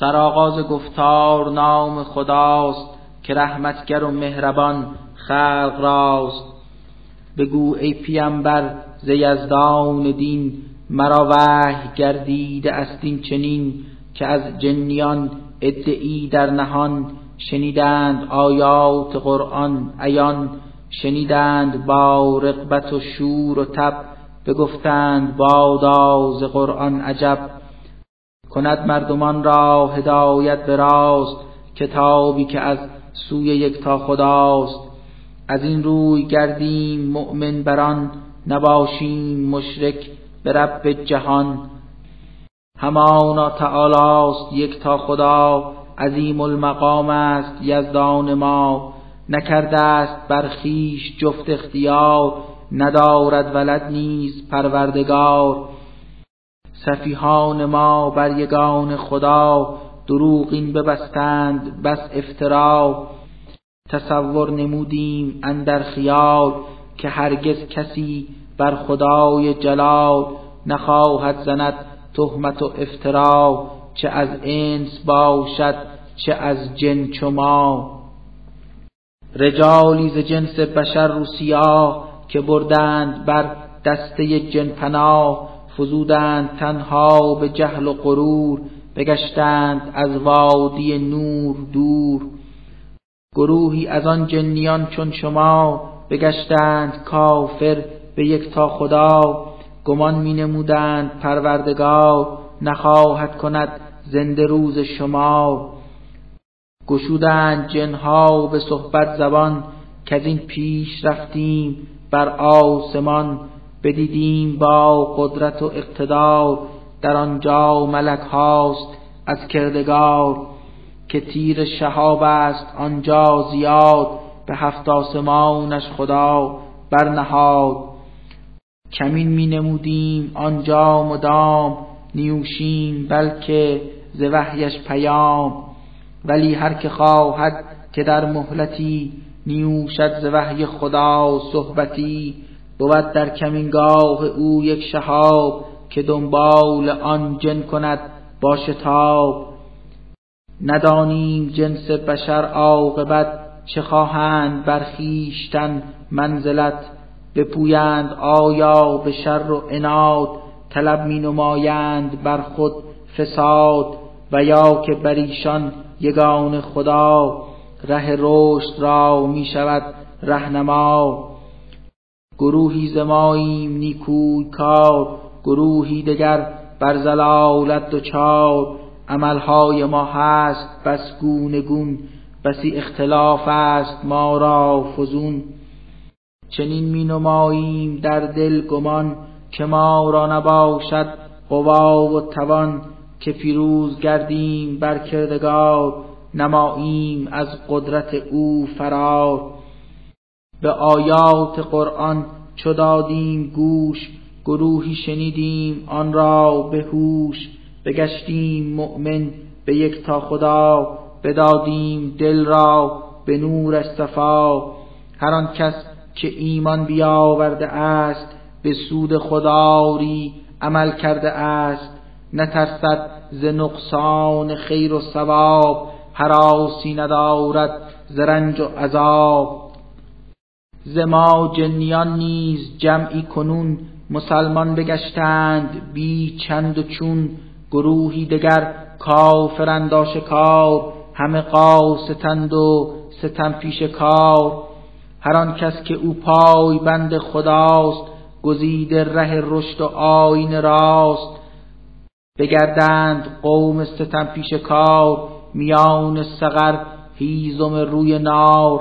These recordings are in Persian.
سرآغاز گفتار نام خداست، که رحمتگر و مهربان خلق راست. بگو ای پیامبر ز یزدان دین، مرا وحی گردیده است این چنین، که از جنیان ادعی در نهان، شنیدند آیات قرآن عیان. شنیدند با رغبت و شور و تب، بگفتند بادا ز قرآن عجب. کند مردمان را هدایت به راست، کتابی که از سوی یکتا خداست. از این روی گردیم مؤمن بران، نباشیم مشرک به رب جهان. همانا تعالی است یکتا خدا، عظیم المقام است یزدان ما. نکرده است بر خویش جفت اختیار، ندارد ولد نیز پروردگار. سفیهان ما بر یگان خدا، دروغ این ببستند بس افترا. تصور نمودیم اندر خیال، که هرگز کسی بر خدای جلال، نخواهد زند تهمت و افترا. چه از انس باشد چه از جن چو ما. رجالی ز جنس بشر رو سیاه، که بردند بر دسته جن پناه. فزودند تنها به جهل و غرور، بگشتند از وادی نور دور. گروهی از آن جنیان چون شما، بگشتند کافر به یکتا خدا. گمان می نمودند پروردگار، نخواهد کند زنده روز شما. گشودند جنها به صحبت زبان، که از این پیش رفتیم بر آسمان. بدیدیم با قدرت و اقتدار، در آنجا ملک هاست از کردگار. که تیر شهاب است آنجا زیاد، به 7 آسمانش خدا برنهاد. کمین می نمودیم آنجا مدام، نیوشیم بلکه ز وحیش پیام. ولی هر که خواهد که در مهلتی، نیوشد ز وحی خدا صحبتی. بود در کمینگاه او یک شهاب، که دنبال آن جن کند با شتاب. ندانیم جنس بشر عاقبت، چه خواهند بر خویشتن منزلت. بپویند آیا به شر و عناد، طلب می نمایند بر خود فساد. و یا که بر ایشان یگان خدا، ره رشد را می شود رهنما. گروهی ز ماییم نیکوی کار، گروهی دگر بر ضلالت دچار. عملهای ما هست بس گونه گون، بسی اختلاف است ما را فزون. چنین می نماییم در دل گمان، که ما را نباشد قوا و توان. که پیروز گردیم بر کردگار، نماییم از قدرت او فرار. به آیات قرآن چو دادیم گوش، گروهی شنیدیم آن را به هوش. بگشتیم مؤمن به یکتا خدا، بدادیم دل را به نورش صفا. هر آن کس که ایمان بیاورده است، به سود خودآری عمل کرده است. نترسد ز نقصان خیر و ثواب، هراسی ندارد ز رنج و عذاب. ز ما جنیان نیز جمعی کنون، مسلمان بگشتند بی چند و چون. گروهی دگر کافرند آشکار، همه قاصدند و ستم پیشه کار. هر آن کس که او پای بند خداست، گزیده ره رشد و آیین راست. بگردند قوم ستم پیشه کار، میان سقر هیزم روی نار.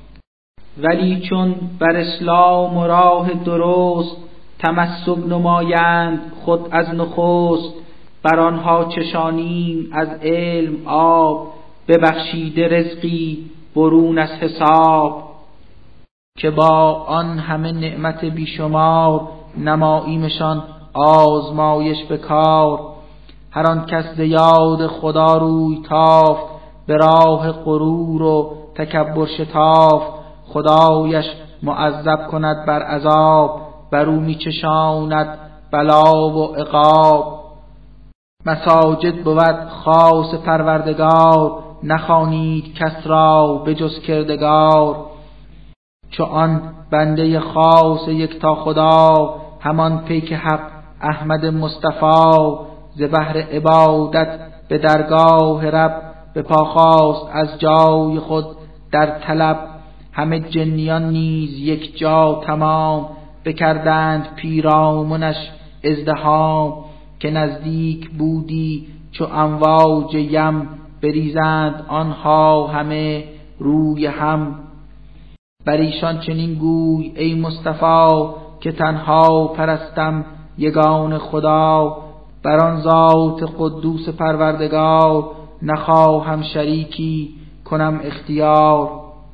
ولی چون بر اسلام و راه درست، تمسک نمایند خود از نخست. بر آنها چشانیم از علم آب، ببخشیده رزقی برون از حساب. که با آن همه نعمت بیشمار، نماییمشان آزمایش به کار. هر آن کس ز یاد خدا روی تافت، به راه غرور و تکبر شتافت. خدایش معذب کند بر عذاب، بر او می چشاند بلا و عقاب. مساجد بود خاص پروردگار، نخوانید کس را به جز کردگار. چو آن بنده خاص یکتا خدا، همان پیک حق احمد مصطفی. ز بهر عبادت به درگاه رب، به پا خواست از جای خود در طلب. همه جنیان نیز یک جا تمام، بکردند پیرامونش ازدحام. که نزدیک بودی چو امواج یم، بریزند آنها همه روی هم. بر ایشان چنین گوی ای مصطفی، که تنها پرستم یگان خدا. بر آن ذات قدوس پروردگار، نخواهم شریکی کنم اختیار.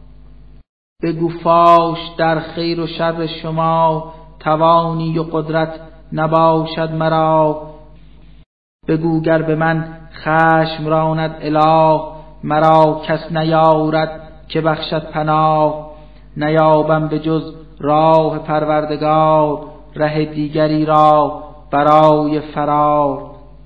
بگو فاش در خیر و شر شما، توانی و قدرت نباشد مرا. بگو گر به من خشم راند اله، مرا کس نیارد که بخشد پناه. نیابم به جز راه پروردگار، ره دیگری را برای فرار.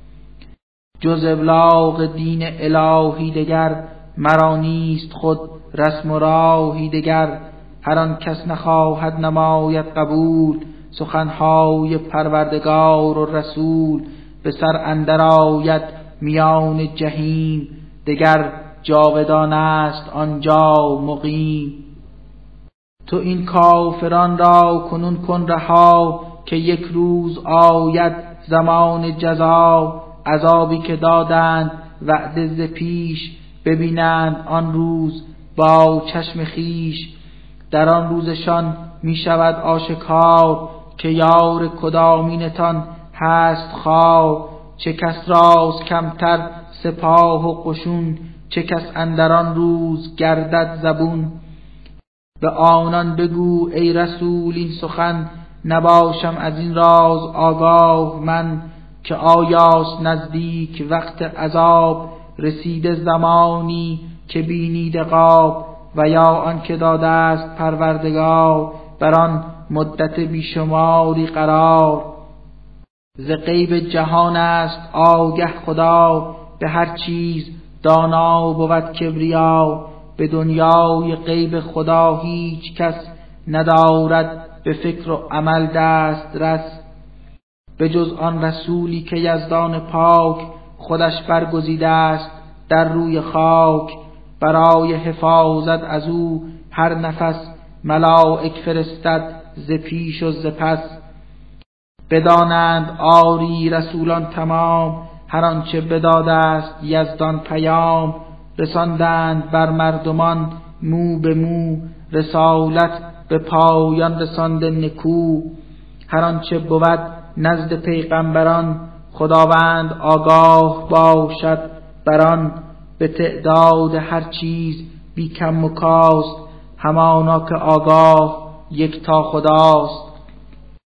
جز ابلاغ دین الهی دگر، مرا نیست خود رسم و راهی دگر. هر آن کس نخواهد نماید قبول، سخنهای پروردگار و رسول. به سر اندر آید میان جحیم، دگر جاودان است آنجا مقیم. تو این کافران را کنون کن رها، که یک روز آید زمان جزا. عذابی که دادند وعده ز پیش، ببینند آن روز با چشم خیش. در آن روزشان می شود آشکار، که یار کدامینتان هست خوار. چه کس راست کمتر سپاه و قشون، چه کس اندر آن روز گردد زبون. به آنان بگو ای رسول این سخن، نباشم از این راز آگاه من. که آیاست نزدیک وقت عذاب، رسیده زمانی که بینید عقاب. و یا آن که داده است پروردگار، بر آن مدت بیشماری قرار. ز غیب جهان است آگه خدا، به هر چیز دانا بود کبریا. به دنیای غیب خدا هیچ کس، ندارد به فکر و عمل دست رس. به جز آن رسولی که یزدان پاک، خودش برگزیده است در روی خاک. برای حفاظت از او هر نفس، ملائک فرستد ز پیش و ز پس. بدانند آری رسولان تمام، هر آنچه بداده است یزدان پیام. رساندند بر مردمان مو به مو، رسالت به پایان رسانده نکو. هر آنچه بود نزد پیغمبران، خداوند آگاه باشد بران. به تعداد هر چیز بی کم و کاست، همانا که آگاه یکتا خداست.